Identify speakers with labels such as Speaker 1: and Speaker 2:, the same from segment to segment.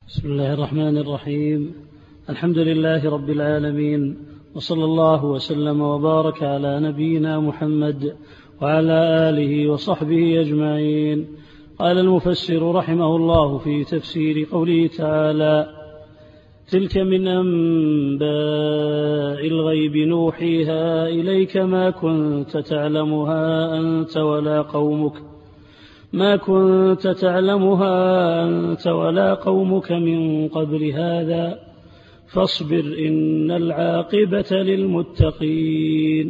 Speaker 1: بسم الله الرحمن الرحيم. الحمد لله رب العالمين، وصلى الله وسلم وبارك على نبينا محمد وعلى آله وصحبه أجمعين. قال المفسر رحمه الله في تفسير قوله تعالى: تلك من أنباء الغيب نوحيها إليك ما كنت تعلمها أنت ولا قومك من قبل هذا فاصبر إن العاقبة للمتقين.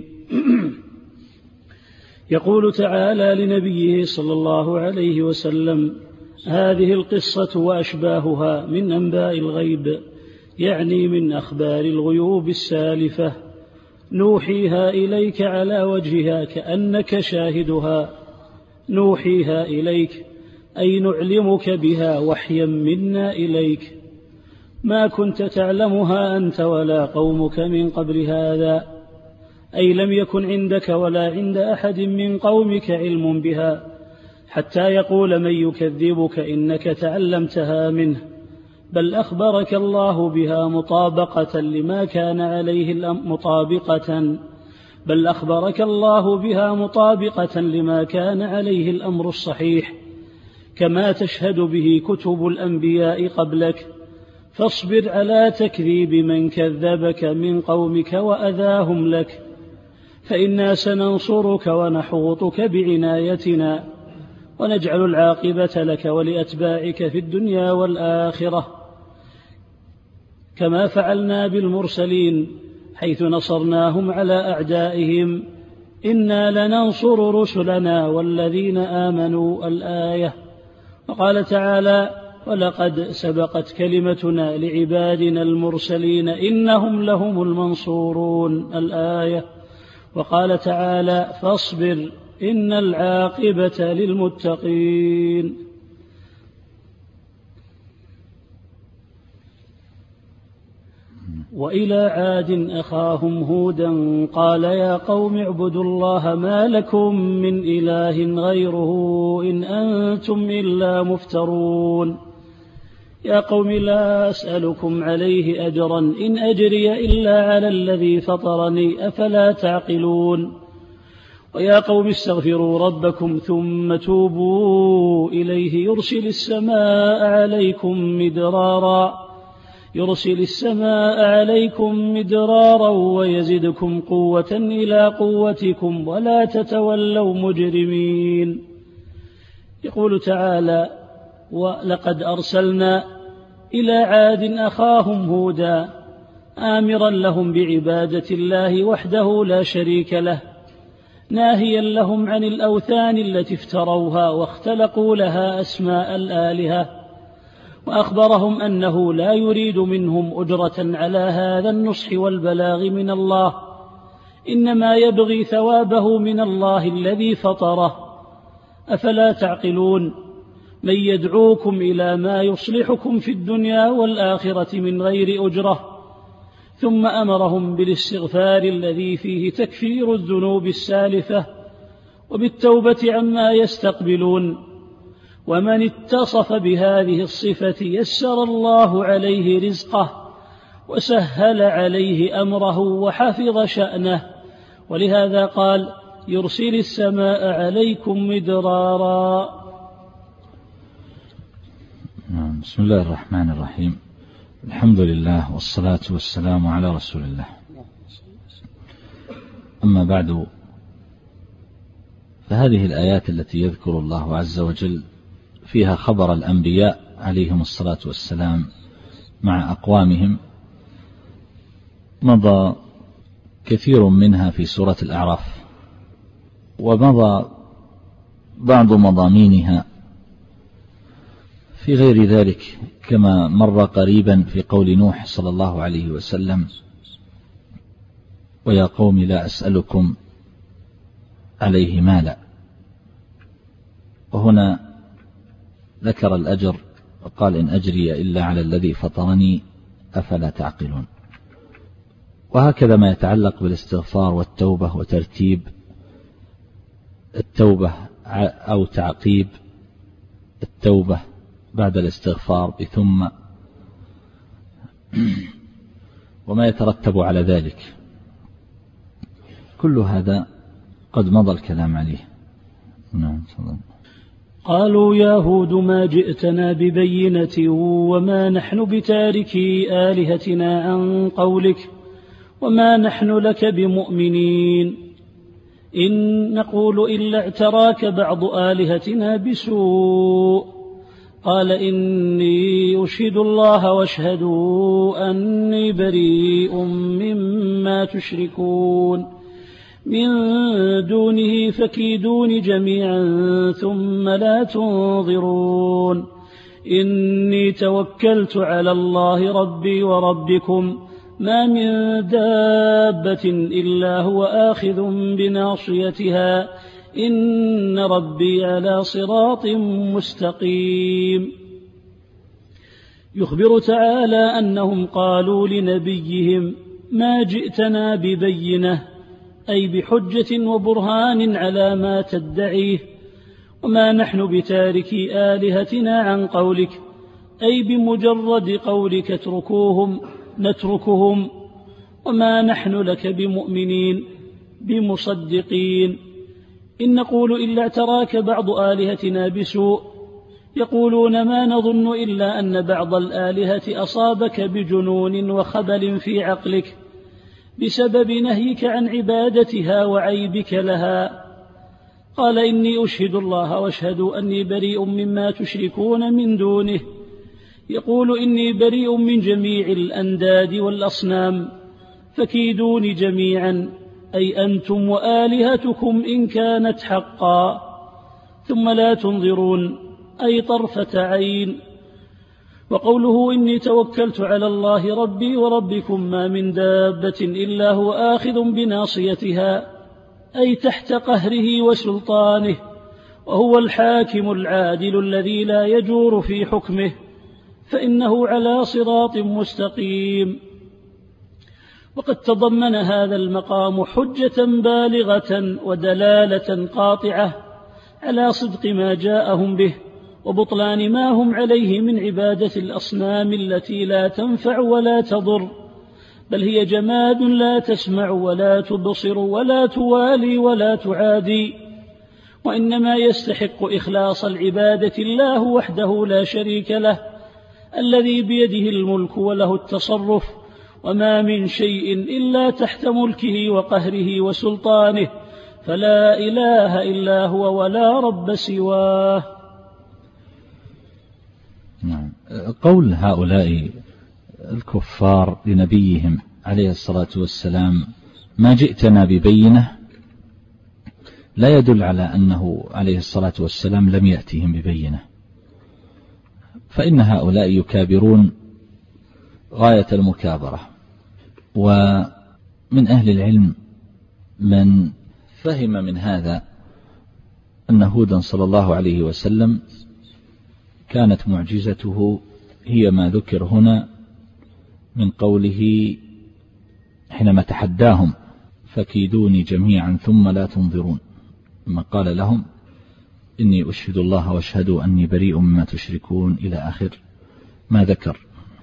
Speaker 1: يقول تعالى لنبيه صلى الله عليه وسلم: هذه القصة وأشباهها من أنباء الغيب، يعني من أخبار الغيوب السالفة، نوحيها إليك على وجهها كأنك شاهدها. نوحيها إليك أي نعلمك بها وحيا منا إليك، ما كنت تعلمها أنت ولا قومك من قبل هذا، أي لم يكن عندك ولا عند أحد من قومك علم بها حتى يقول من يكذبك إنك تعلمتها منه، بل أخبرك الله بها مطابقة لما كان عليه الأمر الصحيح، كما تشهد به كتب الأنبياء قبلك. فاصبر على تكذيب من كذبك من قومك وأذاهم لك، فإنا سننصرك ونحوطك بعنايتنا، ونجعل العاقبة لك ولأتباعك في الدنيا والآخرة، كما فعلنا بالمرسلين حيث نصرناهم على أعدائهم، إنا لننصر رسلنا والذين آمنوا. الآية. وقال تعالى: ولقد سبقت كلمتنا لعبادنا المرسلين إنهم لهم المنصورون. الآية. وقال تعالى: فاصبر إن العاقبة للمتقين. وإلى عاد أخاهم هودا قال يا قوم اعبدوا الله ما لكم من إله غيره إن أنتم إلا مفترون. يا قوم لا أسألكم عليه أجرا إن أجري إلا على الذي فطرني أفلا تعقلون. ويا قوم استغفروا ربكم ثم توبوا إليه يرسل السماء عليكم مدرارا ويزدكم قوة إلى قوتكم ولا تتولوا مجرمين. يقول تعالى: ولقد أرسلنا إلى عاد أخاهم هودا آمرا لهم بعبادة الله وحده لا شريك له، ناهيا لهم عن الأوثان التي افتروها واختلقوا لها أسماء الآلهة، وأخبرهم أنه لا يريد منهم أجرة على هذا النصح والبلاغ من الله، إنما يبغي ثوابه من الله الذي فطره. أفلا تعقلون؟ من يدعوكم إلى ما يصلحكم في الدنيا والآخرة من غير أجرة. ثم أمرهم بالاستغفار الذي فيه تكفير الذنوب السالفة وبالتوبة عما يستقبلون. ومن اتصف بهذه الصفة يسر الله عليه رزقه وسهل عليه أمره وحفظ شأنه، ولهذا قال: يرسل السماء عليكم مدرارا.
Speaker 2: بسم الله الرحمن الرحيم. الحمد لله والصلاة والسلام على رسول الله. أما بعد، فهذه الآيات التي يذكر الله عز وجل فيها خبر الأنبياء عليهم الصلاة والسلام مع أقوامهم، مضى كثير منها في سورة الأعراف، ومضى بعض مضامينها في غير ذلك، كما مر قريبا في قول نوح صلى الله عليه وسلم: ويا قوم لا أسألكم عليه مالا. وهنا ذكر الأجر وقال: إن أجري إلا على الذي فطرني أفلا تعقلون. وهكذا ما يتعلق بالاستغفار والتوبة وترتيب التوبة أو تعقيب التوبة بعد الاستغفار بثم وما يترتب على ذلك، كل هذا قد مضى الكلام عليه. نعم.
Speaker 1: قالوا يا هود ما جئتنا ببينة وما نحن بتاركي آلهتنا عن قولك وما نحن لك بمؤمنين، إن نقول إلا اعتراك بعض آلهتنا بسوء. قال إني أشهد الله واشهدوا أني بريء مما تشركون من دونه فكيدون جميعا ثم لا تنظرون. إني توكلت على الله ربي وربكم ما من دابة إلا هو آخذ بناصيتها إن ربي على صراط مستقيم. يخبر تعالى أنهم قالوا لنبيهم ما جئتنا ببينة، أي بحجة وبرهان على ما تدعيه، وما نحن بتاركي آلهتنا عن قولك، أي بمجرد قولك اتركوهم نتركهم، وما نحن لك بمؤمنين بمصدقين. إن نقول إلا اعتراك بعض آلهتنا بسوء، يقولون ما نظن إلا أن بعض الآلهة أصابك بجنون وخبل في عقلك بسبب نهيك عن عبادتها وعيبك لها. قال إني أشهد الله واشهدوا أني بريء مما تشركون من دونه. يقول إني بريء من جميع الأنداد والأصنام فكيدوني جميعا، أي أنتم وآلهتكم إن كانت حقا، ثم لا تنظرون، أي طرفة عين. وقوله إني توكلت على الله ربي وربكم ما من دابة إلا هو آخذ بناصيتها، أي تحت قهره وسلطانه، وهو الحاكم العادل الذي لا يجور في حكمه، فإنه على صراط مستقيم. وقد تضمن هذا المقام حجة بالغة ودلالة قاطعة على صدق ما جاءهم به وبطلان ما هم عليه من عبادة الأصنام التي لا تنفع ولا تضر، بل هي جماد لا تسمع ولا تبصر ولا توالي ولا تعادي، وإنما يستحق إخلاص العبادة الله وحده لا شريك له، الذي بيده الملك وله التصرف، وما من شيء إلا تحت ملكه وقهره وسلطانه، فلا إله إلا هو ولا رب سواه.
Speaker 2: نعم. قول هؤلاء الكفار لنبيهم عليه الصلاة والسلام ما جئتنا ببينة لا يدل على أنه عليه الصلاة والسلام لم يأتهم ببينة، فإن هؤلاء يكابرون غاية المكابرة. ومن أهل العلم من فهم من هذا أن هودا صلى الله عليه وسلم كانت معجزته هي ما ذكر هنا من قوله حينما تحداهم فكيدوني جميعا ثم لا تنظرون، ثم قال لهم إني أشهد الله واشهدوا أني بريء مما تشركون إلى آخر ما ذكر.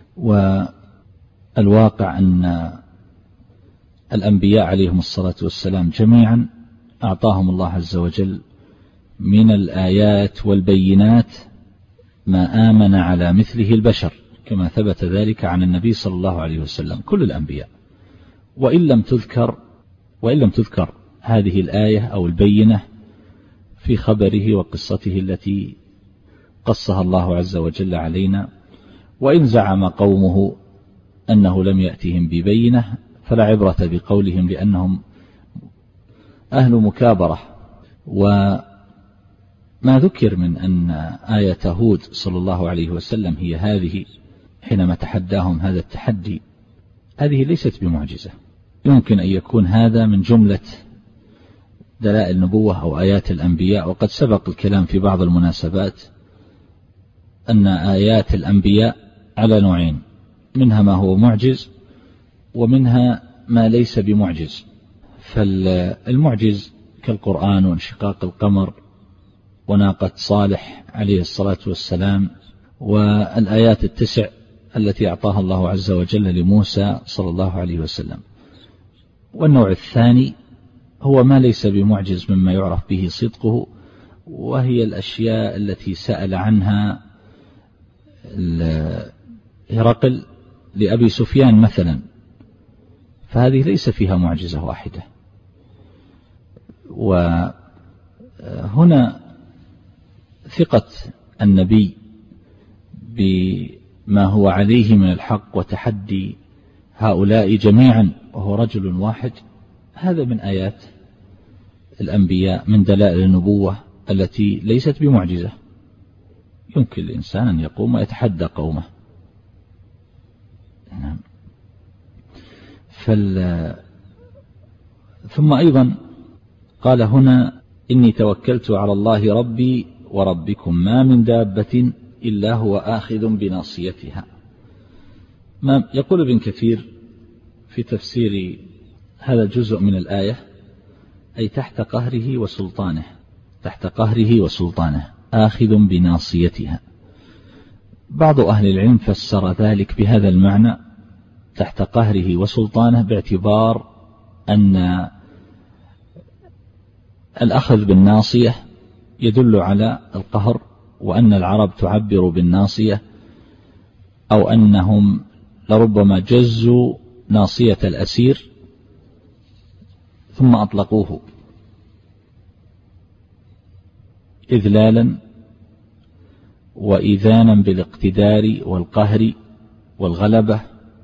Speaker 2: والواقع أن الأنبياء عليهم الصلاة والسلام جميعا أعطاهم الله عز وجل من الآيات والبينات ما آمن على مثله البشر، كما ثبت ذلك عن النبي صلى الله عليه وسلم كل الأنبياء، وإن لم تذكر هذه الآية أو البينة في خبره وقصته التي قصها الله عز وجل علينا. وإن زعم قومه أنه لم يأتهم ببينة فلا عبرة بقولهم، لأنهم أهل مكابرة. وما ذكر من أن آية هود صلى الله عليه وسلم هي هذه حينما تحداهم هذا التحدي، هذه ليست بمعجزة، يمكن أن يكون هذا من جملة دلائل النبوة أو آيات الأنبياء. وقد سبق الكلام في بعض المناسبات أن آيات الأنبياء على نوعين، منها ما هو معجز ومنها ما ليس بمعجز. فالمعجز كالقرآن وانشقاق القمر وناقة صالح عليه الصلاة والسلام والآيات 9 التي أعطاها الله عز وجل لموسى صلى الله عليه وسلم. والنوع الثاني هو ما ليس بمعجز مما يعرف به صدقه، وهي الأشياء التي سأل عنها هرقل لأبي سفيان مثلا، فهذه ليس فيها معجزة واحدة. وهنا ثقة النبي بما هو عليه من الحق وتحدي هؤلاء جميعا وهو رجل واحد، هذا من آيات الأنبياء، من دلائل النبوة التي ليست بمعجزة، يمكن الإنسان أن يقوم ويتحدى قومه. ثم أيضا قال هنا: إني توكلت على الله ربي وربكم ما من دابة إلا هو آخذ بناصيتها. ما يقول ابن كثير في تفسير هذا الجزء من الآية: أي تحت قهره وسلطانه، تحت قهره وسلطانه، آخذ بناصيتها. بعض أهل العلم فسر ذلك بهذا المعنى، تحت قهره وسلطانه، باعتبار أن الأخذ بالناصية يدل على القهر، وأن العرب تعبر بالناصية، أو أنهم لربما جزوا ناصية الأسير ثم أطلقوه إذلالا وإذانا بالاقتدار والقهر والغلبة،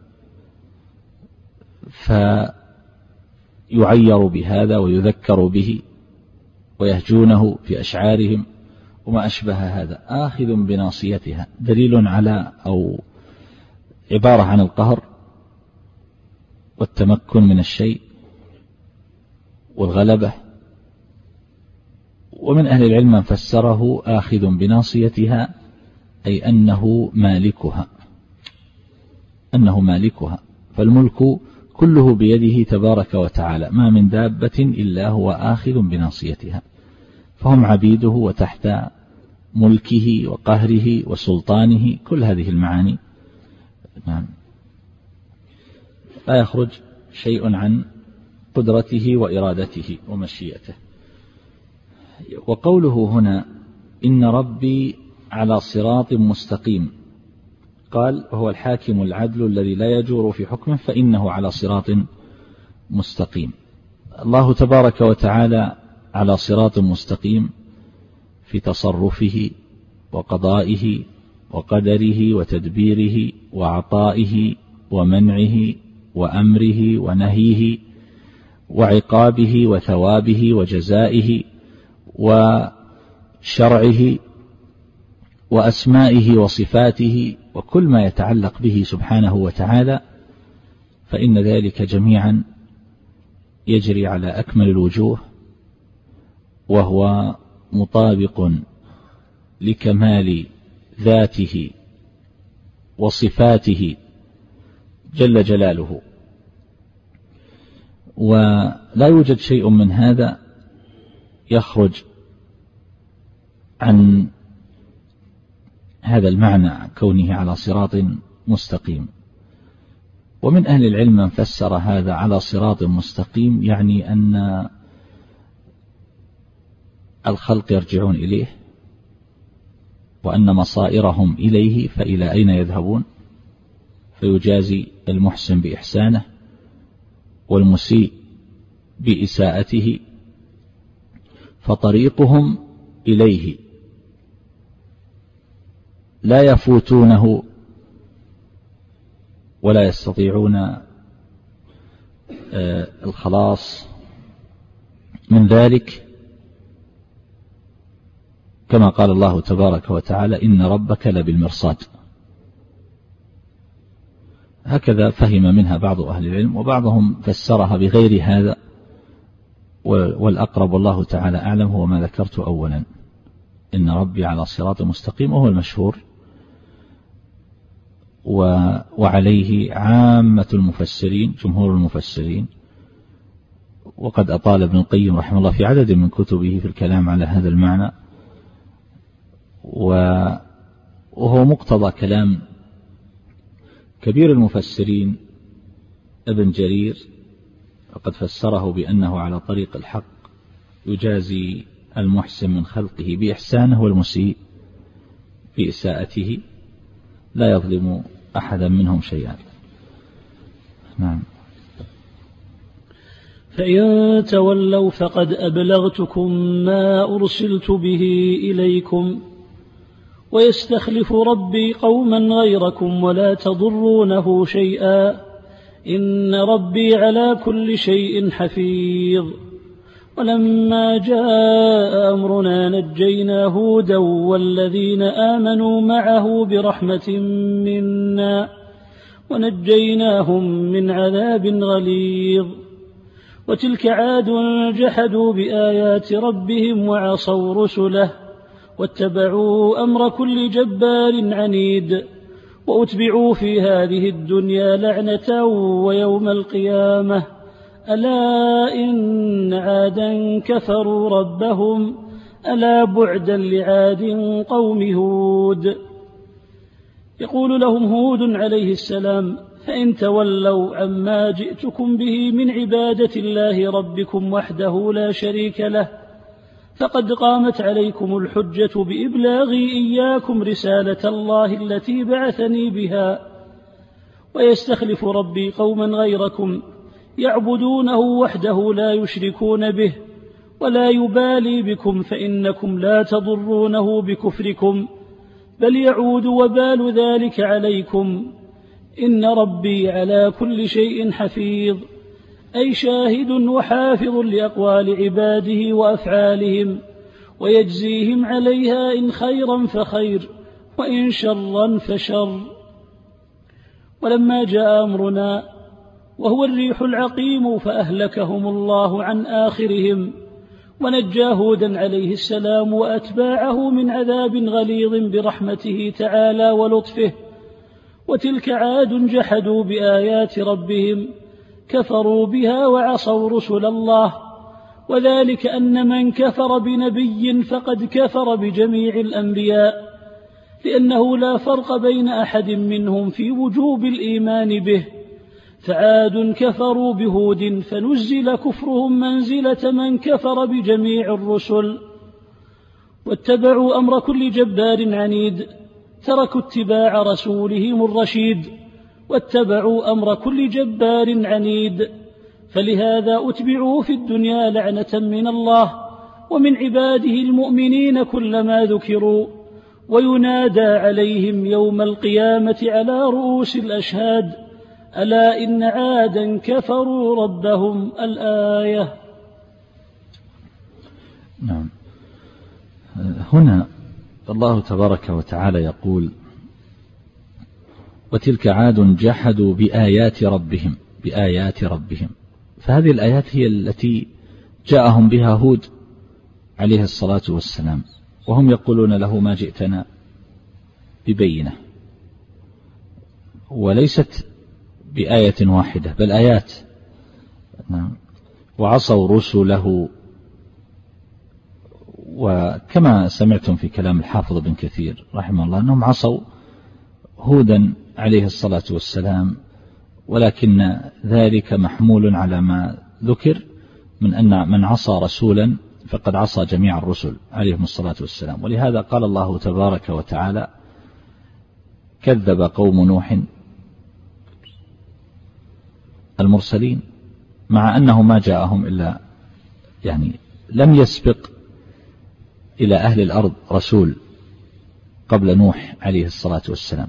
Speaker 2: فيعير بهذا ويذكر به ويهجونه في أشعارهم وما أشبه هذا. آخذ بناصيتها دليل على أو عبارة عن القهر والتمكن من الشيء والغلبة. ومن أهل العلم من فسره آخذ بناصيتها أي أنه مالكها، أنه مالكها، فالملك كله بيده تبارك وتعالى، ما من دابة إلا هو آخذ بناصيتها، فهم عبيده وتحت ملكه وقهره وسلطانه. كل هذه المعاني لا يخرج شيء عن قدرته وإرادته ومشيئته. وقوله هنا: إن ربي على صراط مستقيم، قال: وهو الحاكم العدل الذي لا يجور في حكمه فإنه على صراط مستقيم. الله تبارك وتعالى على صراط مستقيم في تصرفه وقضائه وقدره وتدبيره وعطائه ومنعه وأمره ونهيه وعقابه وثوابه وجزائه وشرعه وأسمائه وصفاته وكل ما يتعلق به سبحانه وتعالى، فإن ذلك جميعا يجري على أكمل الوجوه، وهو مطابق لكمال ذاته وصفاته جل جلاله. ولا يوجد شيء من هذا يخرج عن هذا المعنى، كونه على صراط مستقيم. ومن أهل العلم من فسر هذا على صراط مستقيم يعني أن الخلق يرجعون إليه، وأن مصائرهم إليه، فإلى أين يذهبون؟ فيجازي المحسن بإحسانه والمسيء بإساءته، فطريقهم إليه لا يفوتونه ولا يستطيعون الخلاص من ذلك، كما قال الله تبارك وتعالى: إن ربك لبالمرصاد. هكذا فهم منها بعض أهل العلم، وبعضهم فسرها بغير هذا، والأقرب والله تعالى أعلم هو ما ذكرت أولا، إن ربي على صراط مستقيم، وهو المشهور وعليه عامة المفسرين، جمهور المفسرين. وقد أطال ابن القيم رحمه الله في عدد من كتبه في الكلام على هذا المعنى، وهو مقتضى كلام كبير المفسرين ابن جرير وقد فسره بأنه على طريق الحق يجازي المحسن من خلقه بإحسانه والمسيء بإساءته لا يظلم أحدا منهم شيئا. نعم.
Speaker 1: فإن تولوا فقد أبلغتكم ما أرسلت به إليكم ويستخلف ربي قوما غيركم ولا تضرونه شيئا إن ربي على كل شيء حفيظ. ولما جاء أمرنا نجينا هودا والذين آمنوا معه برحمة منا ونجيناهم من عذاب غليظ. وتلك عاد جحدوا بآيات ربهم وعصوا رسله واتبعوا أمر كل جبار عنيد وأتبعوا في هذه الدنيا لعنة ويوم القيامة ألا إن عادا كفروا ربهم ألا بعدا لعاد قوم هود. يقول لهم هود عليه السلام فإن تولوا عما جئتكم به من عبادة الله ربكم وحده لا شريك له فقد قامت عليكم الحجة بإبلاغي إياكم رسالة الله التي بعثني بها ويستخلف ربي قوما غيركم يعبدونه وحده لا يشركون به ولا يبالي بكم فإنكم لا تضرونه بكفركم بل يعود وبال ذلك عليكم إن ربي على كل شيء حفيظ أي شاهد وحافظ لأقوال عباده وأفعالهم ويجزيهم عليها إن خيرا فخير وإن شرا فشر. ولما جاء أمرنا وهو الريح العقيم فأهلكهم الله عن آخرهم ونجى هودا عليه السلام وأتباعه من عذاب غليظ برحمته تعالى ولطفه. وتلك عاد جحدوا بآيات ربهم كفروا بها وعصوا رسل الله وذلك أن من كفر بنبي فقد كفر بجميع الأنبياء لأنه لا فرق بين أحد منهم في وجوب الإيمان به. فعاد كفروا بهود فنزل كفرهم منزلة من كفر بجميع الرسل واتبعوا أمر كل جبار عنيد تركوا اتباع رسولهم الرشيد واتبعوا أمر كل جبار عنيد فلهذا أتبعوا في الدنيا لعنة من الله ومن عباده المؤمنين كلما ذكروا وينادى عليهم يوم القيامة على رؤوس الأشهاد ألا إن عادا كفروا ربهم الآية.
Speaker 2: نعم. هنا الله تبارك وتعالى يقول وتلك عاد جحدوا بآيات ربهم فهذه الآيات هي التي جاءهم بها هود عليه الصلاة والسلام وهم يقولون له ما جئتنا ببينة وليست بآية واحدة بل آيات. نعم. وعصوا رسله وكما سمعتم في كلام الحافظ بن كثير رحمه الله أنهم عصوا هودا عليه الصلاة والسلام ولكن ذلك محمول على ما ذكر من أن من عصى رسولا فقد عصى جميع الرسل عليهم الصلاة والسلام. ولهذا قال الله تبارك وتعالى كذب قوم نوح المرسلين مع أنه ما جاءهم إلا لم يسبق إلى أهل الأرض رسول قبل نوح عليه الصلاة والسلام.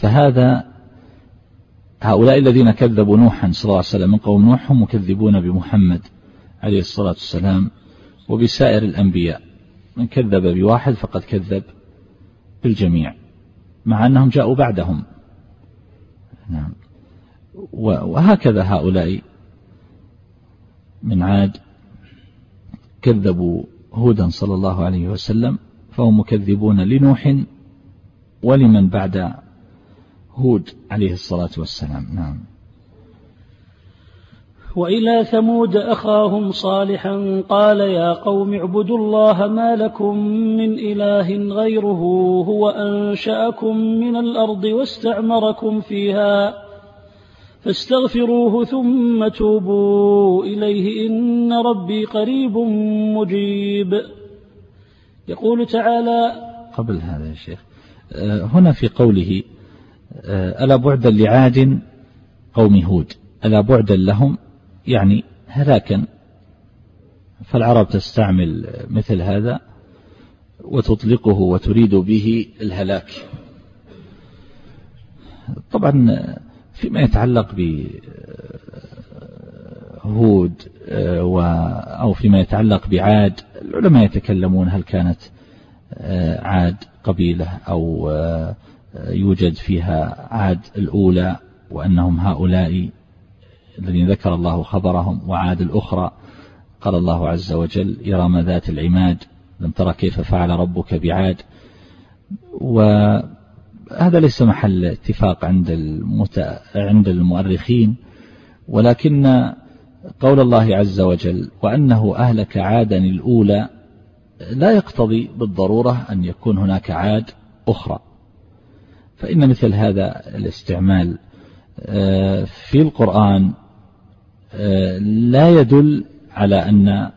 Speaker 2: هؤلاء الذين كذبوا نوحا صلى الله عليه وسلم من قوم نوح هم مكذبون بمحمد عليه الصلاة والسلام وبسائر الأنبياء من كذب بواحد فقد كذب بالجميع مع أنهم جاءوا بعدهم. نعم. وهكذا هؤلاء من عاد كذبوا هودا صلى الله عليه وسلم فهم مكذبون لنوح ولمن بعد هود عليه الصلاة والسلام. نعم.
Speaker 1: وإلى ثمود أخاهم صالحا قال يا قوم اعبدوا الله ما لكم من إله غيره هو أنشأكم من الأرض واستعمركم فيها فاستغفروه ثم توبوا إليه إن ربي قريب مجيب. يقول تعالى
Speaker 2: قبل هذا يا شيخ هنا في قوله ألا بعدا لعاد قوم هود، ألا بعدا لهم يعني هلاكا، فالعرب تستعمل مثل هذا وتطلقه وتريد به الهلاك. طبعا فيما يتعلق بهود أو فيما يتعلق بعاد، العلماء يتكلمون هل كانت عاد قبيلة أو يوجد فيها عاد الأولى وأنهم هؤلاء الذين ذكر الله خبرهم، وعاد الأخرى قال الله عز وجل إرم ذات العماد لم ترى كيف فعل ربك بعاد. وهذا ليس محل اتفاق عند المؤرخين، ولكن قول الله عز وجل وأنه أهلك عادا الأولى لا يقتضي بالضرورة أن يكون هناك عاد أخرى، فإن مثل هذا الاستعمال في القرآن لا يدل على أن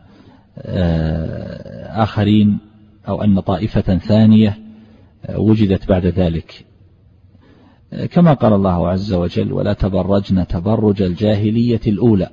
Speaker 2: آخرين أو أن طائفة ثانية وجدت بعد ذلك، كما قال الله عز وجل ولا تبرجن تبرج الجاهلية الأولى.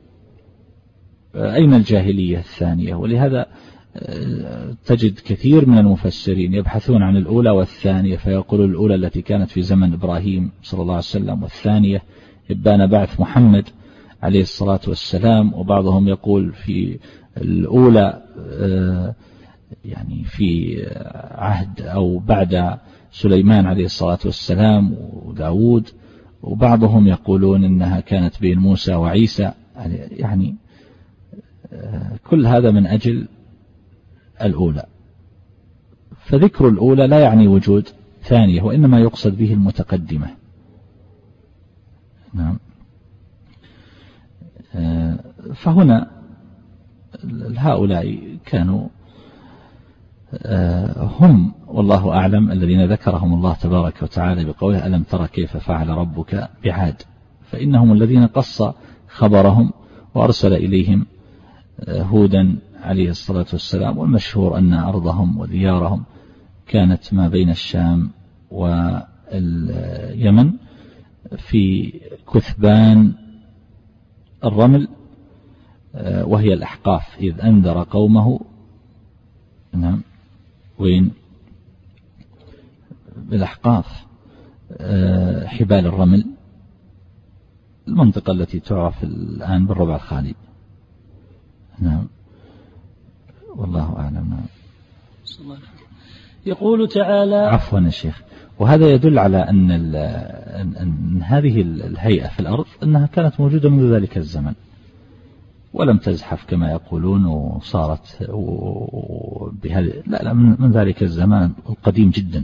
Speaker 2: أين الجاهلية الثانية؟ ولهذا تجد كثير من المفسرين يبحثون عن الأولى والثانية، فيقول الأولى التي كانت في زمن إبراهيم صلى الله عليه وسلم، والثانية إبان بعث محمد عليه الصلاة والسلام. وبعضهم يقول في الأولى يعني في عهد أو بعد سليمان عليه الصلاة والسلام وداود، وبعضهم يقولون إنها كانت بين موسى وعيسى، يعني كل هذا من أجل الأولى. فذكر الأولى لا يعني وجود ثانية، وإنما يقصد به المتقدمة. نعم. فهنا هؤلاء كانوا هم والله أعلم الذين ذكرهم الله تبارك وتعالى بقوله ألم ترى كيف فعل ربك بعاد، فإنهم الذين قص خبرهم وأرسل إليهم هودا عليه الصلاة والسلام. والمشهور أن أرضهم وديارهم كانت ما بين الشام واليمن في كثبان الرمل، وهي الأحقاف، إذ أنذر قومه. نعم. وين بالأحقاف؟ حبال الرمل، المنطقة التي تعرف الآن بالربع الخالي. نعم. والله أعلم. نعم.
Speaker 1: يقول تعالى
Speaker 2: عفوا يا شيخ، وهذا يدل على أن هذه الهيئة في الأرض أنها كانت موجودة منذ ذلك الزمن ولم تزحف كما يقولون وصارت بهذه، لا من ذلك الزمان القديم جدا.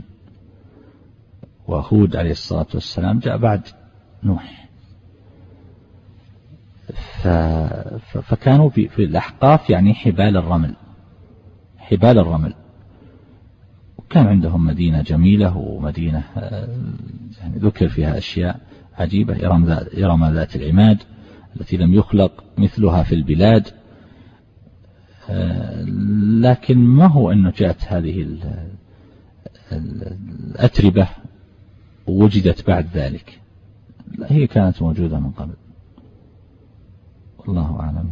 Speaker 2: وهود عليه الصلاة والسلام جاء بعد نوح، فكانوا في الأحقاف يعني حبال الرمل. وكان عندهم مدينة جميلة ومدينة يعني ذكر فيها أشياء عجيبة، إرم ذات العماد التي لم يخلق مثلها في البلاد. لكن ما هو أنه جاءت هذه الأتربة ووجدت بعد ذلك، لا هي كانت موجودة من قبل. والله أعلم.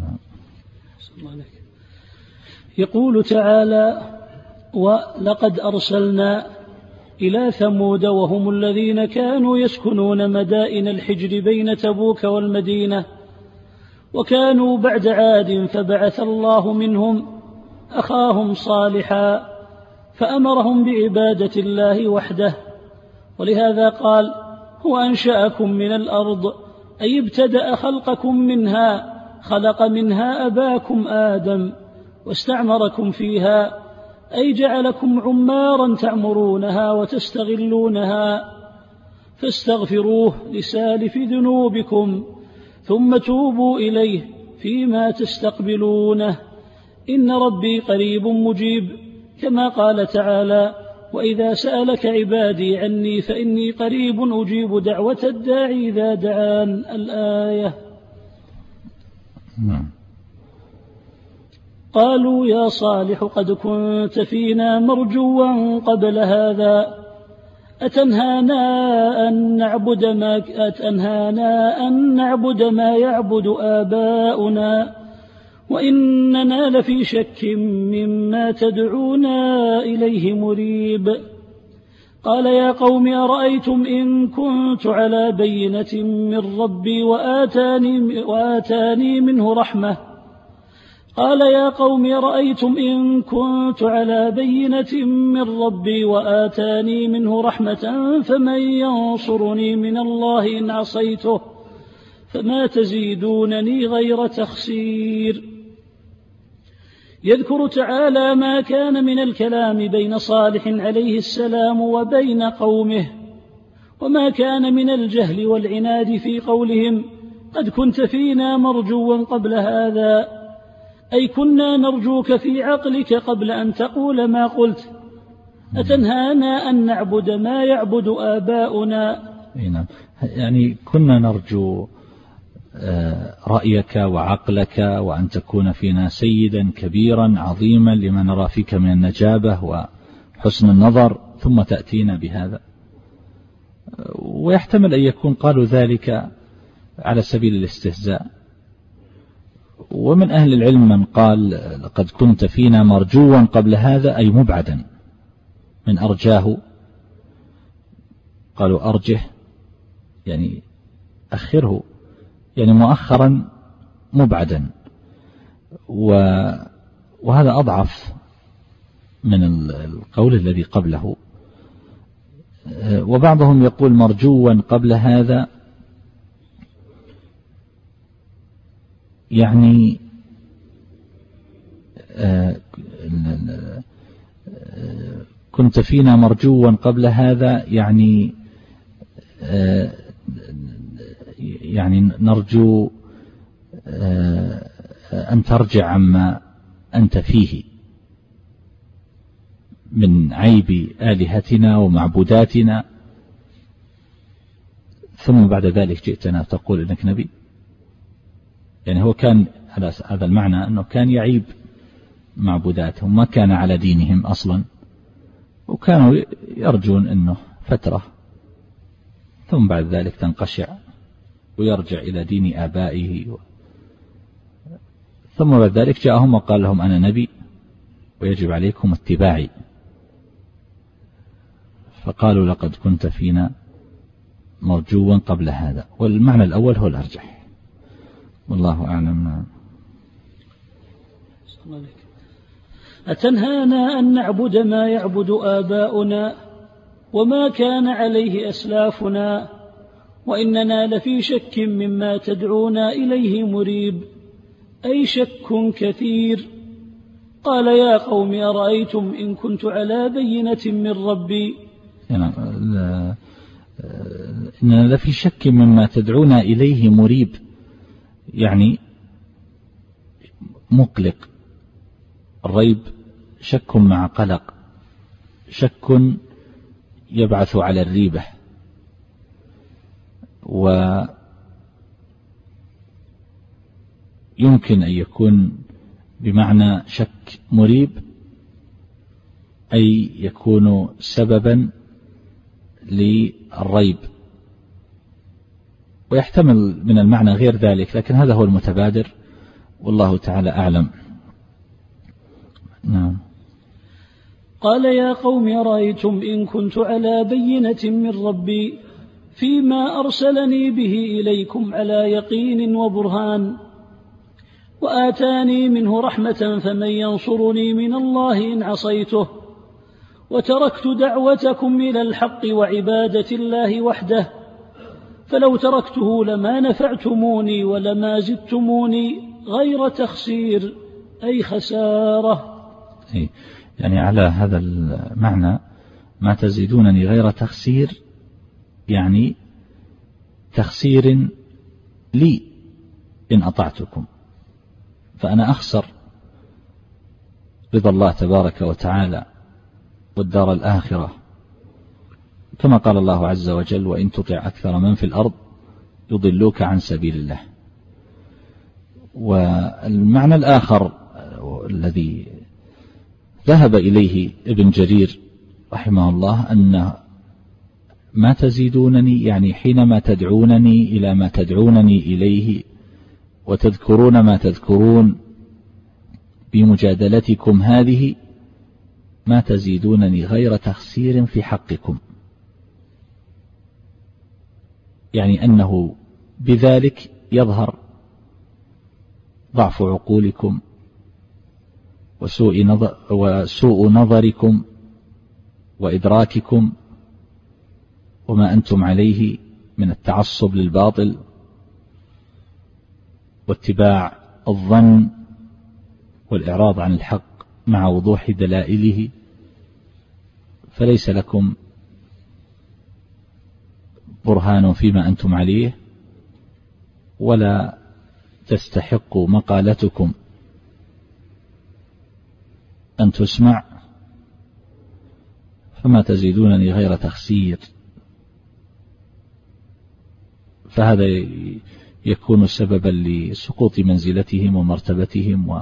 Speaker 1: يقول تعالى ولقد أرسلنا إلى ثمود وهم الذين كانوا يسكنون مدائن الحجر بين تبوك والمدينة وكانوا بعد عاد فبعث الله منهم أخاهم صالحا فأمرهم بعبادة الله وحده. ولهذا قال هو أنشأكم من الأرض أي ابتدأ خلقكم منها، خلق منها أباكم آدم واستعمركم فيها أي جعلكم عمارا تعمرونها وتستغلونها، فاستغفروه لسالف ذنوبكم ثم توبوا إليه فيما تستقبلونه إن ربي قريب مجيب، كما قال تعالى: وإذا سألك عبادي عني فإني قريب أجيب دعوة الداعي إذا دعان. الآية. قالوا: يا صالح قد كنت فينا مرجوا قبل هذا، أتنهانا أن نعبد ما يعبد آباؤنا وإننا لفي شك مما تدعونا إليه مريب. قال: يا قوم أرأيتم إن كنت على بينة من ربي وآتاني منه رحمة قال يا قوم أرأيتم إن كنت على بينة من ربي وآتاني منه رحمة فمن ينصرني من الله إن عصيته فما تزيدونني غير تخسير. يذكر تعالى ما كان من الكلام بين صالح عليه السلام وبين قومه، وما كان من الجهل والعناد في قولهم قد كنت فينا مرجوا قبل هذا، أي كنا نرجوك في عقلك قبل أن تقول ما قلت، أتنهانا أن نعبد ما يعبد آباؤنا.
Speaker 2: يعني كنا نرجو رأيك وعقلك وأن تكون فينا سيدا كبيرا عظيما لما نرى فيك من النجابة وحسن النظر، ثم تأتينا بهذا. ويحتمل أن يكون قالوا ذلك على سبيل الاستهزاء. ومن أهل العلم من قال لقد كنت فينا مرجوا قبل هذا، أي مبعدا من أرجاه، قالوا أرجه يعني أخره، يعني مؤخرا مبعدا، وهذا أضعف من القول الذي قبله. وبعضهم يقول مرجوا قبل هذا يعني كنت فينا مرجوا قبل هذا يعني نرجو أن ترجع عما أنت فيه من عيب آلهتنا ومعبوداتنا، ثم بعد ذلك جئتنا تقول إنك نبي. يعني هو كان على هذا المعنى أنه كان يعيب معبوداتهم، ما كان على دينهم أصلا، وكانوا يرجون أنه فترة ثم بعد ذلك تنقشع ويرجع إلى دين آبائه. ثم بعد ذلك جاءهم وقال لهم أنا نبي ويجب عليكم اتباعي، فقالوا لقد كنت فينا مرجوا قبل هذا. والمعنى الأول هو الأرجح، والله أعلم.
Speaker 1: أتنهانا أن نعبد ما يعبد آباؤنا وما كان عليه أسلافنا وإننا لفي شك مما تدعونا إليه مريب، أي شك كثير. قال يا قوم أرأيتم إن كنت على بينة من ربي،
Speaker 2: إننا لفي شك مما تدعونا إليه مريب، يعني مقلق. الريب شك مع قلق، شك يبعث على الريبة، ويمكن أن يكون بمعنى شك مريب، أي يكون سببا للريب، ويحتمل من المعنى غير ذلك، لكن هذا هو المتبادر والله تعالى أعلم. نعم.
Speaker 1: قال يا قوم أرأيتم إن كنت على بينة من ربي فيما أرسلني به إليكم على يقين وبرهان وآتاني منه رحمة فمن ينصرني من الله إن عصيته، وتركت دعوتكم إلى الحق وعبادة الله وحده، فلو تركته لما نفعتموني ولما زدتموني غير تخسير، أي خسارة.
Speaker 2: يعني على هذا المعنى ما تزيدونني غير تخسير، يعني تخسير لي إن أطعتكم، فأنا أخسر رضا الله تبارك وتعالى والدار الآخرة، كما قال الله عز وجل: وإن تطع أكثر من في الأرض يضلوك عن سبيل الله. والمعنى الآخر الذي ذهب إليه ابن جرير رحمه الله أن ما تزيدونني، يعني حينما تدعونني إلى ما تدعونني إليه وتذكرون ما تذكرون بمجادلتكم هذه، ما تزيدونني غير تخسير في حقكم، يعني أنه بذلك يظهر ضعف عقولكم وسوء نظركم وإدراككم وما أنتم عليه من التعصب للباطل واتباع الظن والإعراض عن الحق مع وضوح دلائله، فليس لكم برهان فيما أنتم عليه، ولا تستحق مقالتكم أن تسمع، فما تزيدونني غير تخسير. فهذا يكون سببا لسقوط منزلتهم ومرتبتهم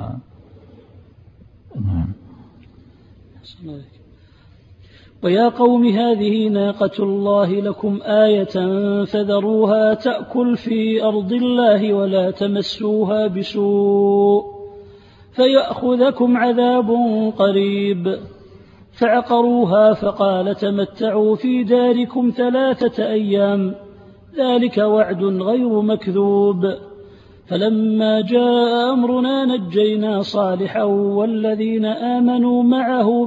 Speaker 1: ويا قوم هذه ناقة الله لكم آية فذروها تأكل في أرض الله ولا تمسوها بسوء فيأخذكم عذاب قريب. فعقروها فقال تمتعوا في داركم 3 أيام ذلك وعد غير مكذوب. فلما جاء أمرنا نجينا صالحا والذين آمنوا معه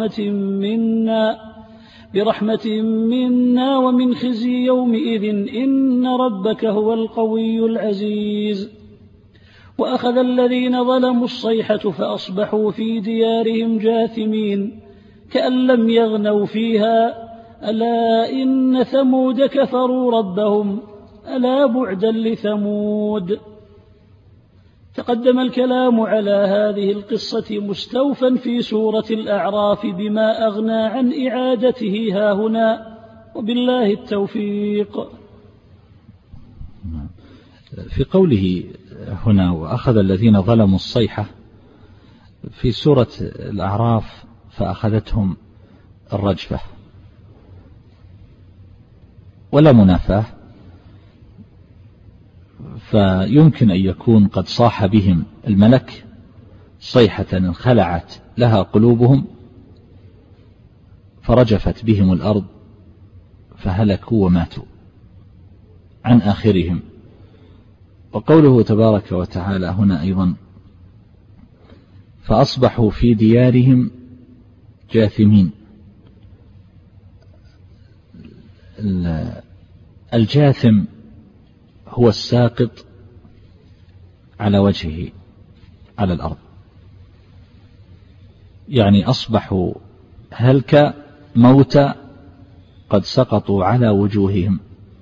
Speaker 1: برحمة منا ومن خزي يومئذ إن ربك هو القوي العزيز. وأخذ الذين ظلموا الصيحة فأصبحوا في ديارهم جاثمين كأن لم يغنوا فيها ألا إن ثمود كفروا ربهم ألا بعدا لثمود. تقدم الكلام على هذه القصة مستوفا في سورة الأعراف بما أغنى عن إعادته هاهنا، وبالله التوفيق.
Speaker 2: في قوله هنا وأخذ الذين ظلموا الصيحة في سورة الأعراف فأخذتهم الرجفة، ولا منافاة، فيمكن أن يكون قد صاح بهم الملك صيحة انخلعت لها قلوبهم فرجفت بهم الأرض فهلكوا وماتوا عن آخرهم. وقوله تبارك وتعالى هنا أيضا فأصبحوا في ديارهم جاثمين. الجاثم هو الساقط على وجهه على الأرض، يعني أصبحوا هلك موتى قد سقطوا على وجوههم.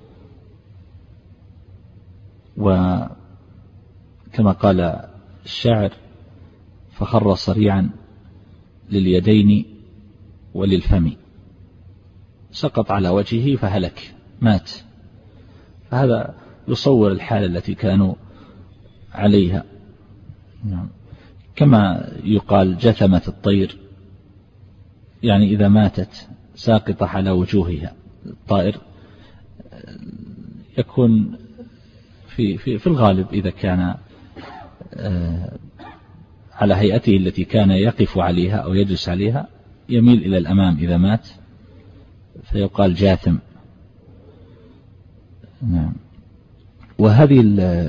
Speaker 2: وكما قال الشاعر فخر صريعا لليدين وللفم، سقط على وجهه فهلك مات. فهذا يصور الحالة التي كانوا عليها، كما يقال جثمت الطير، يعني إذا ماتت ساقطة على وجوهها. الطائر يكون في الغالب إذا كان على هيئته التي كان يقف عليها أو يجلس عليها يميل إلى الأمام إذا مات، فيقال جاثم. نعم. وهذه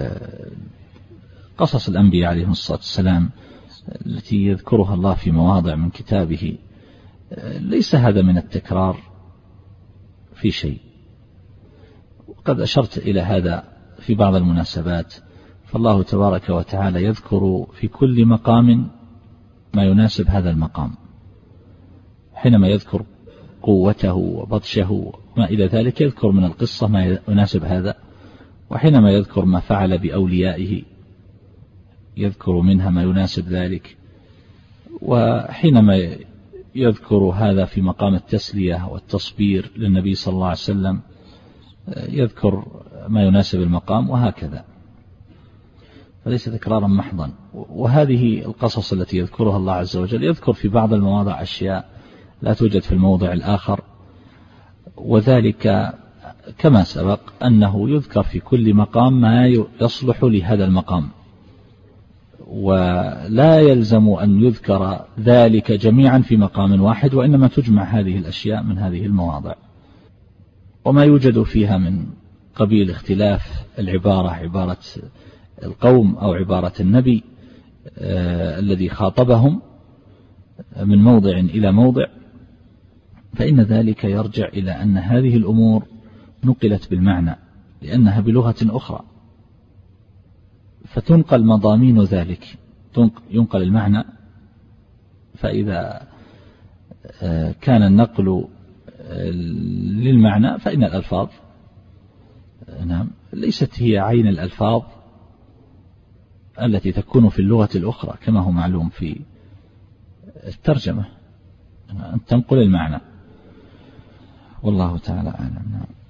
Speaker 2: قصص الأنبياء عليهم الصلاة والسلام التي يذكرها الله في مواضع من كتابه ليس هذا من التكرار في شيء، وقد أشرت إلى هذا في بعض المناسبات. فالله تبارك وتعالى يذكر في كل مقام ما يناسب هذا المقام، حينما يذكر قوته وبطشه وما إلى ذلك يذكر من القصة ما يناسب هذا، وحينما يذكر ما فعل بأوليائه يذكر منها ما يناسب ذلك. وحينما يذكر هذا في مقام التسلية والتصبير للنبي صلى الله عليه وسلم يذكر ما يناسب المقام، وهكذا، فليس تكرارا محضا. وهذه القصص التي يذكرها الله عز وجل يذكر في بعض المواضع أشياء لا توجد في الموضع الآخر، وذلك كما سبق أنه يذكر في كل مقام ما يصلح لهذا المقام، ولا يلزم أن يذكر ذلك جميعا في مقام واحد، وإنما تجمع هذه الأشياء من هذه المواضع. وما يوجد فيها من قبيل اختلاف العبارة، عبارة القوم أو عبارة النبي الذي خاطبهم من موضع إلى موضع، فإن ذلك يرجع إلى أن هذه الأمور نقلت بالمعنى لأنها بلغة أخرى، فتنقل مضامين ذلك، ينقل المعنى. فإذا كان النقل للمعنى فإن الألفاظ ليست هي عين الألفاظ التي تكون في اللغة الأخرى، كما هو معلوم في الترجمة أن تنقل المعنى. والله تعالى أعلم.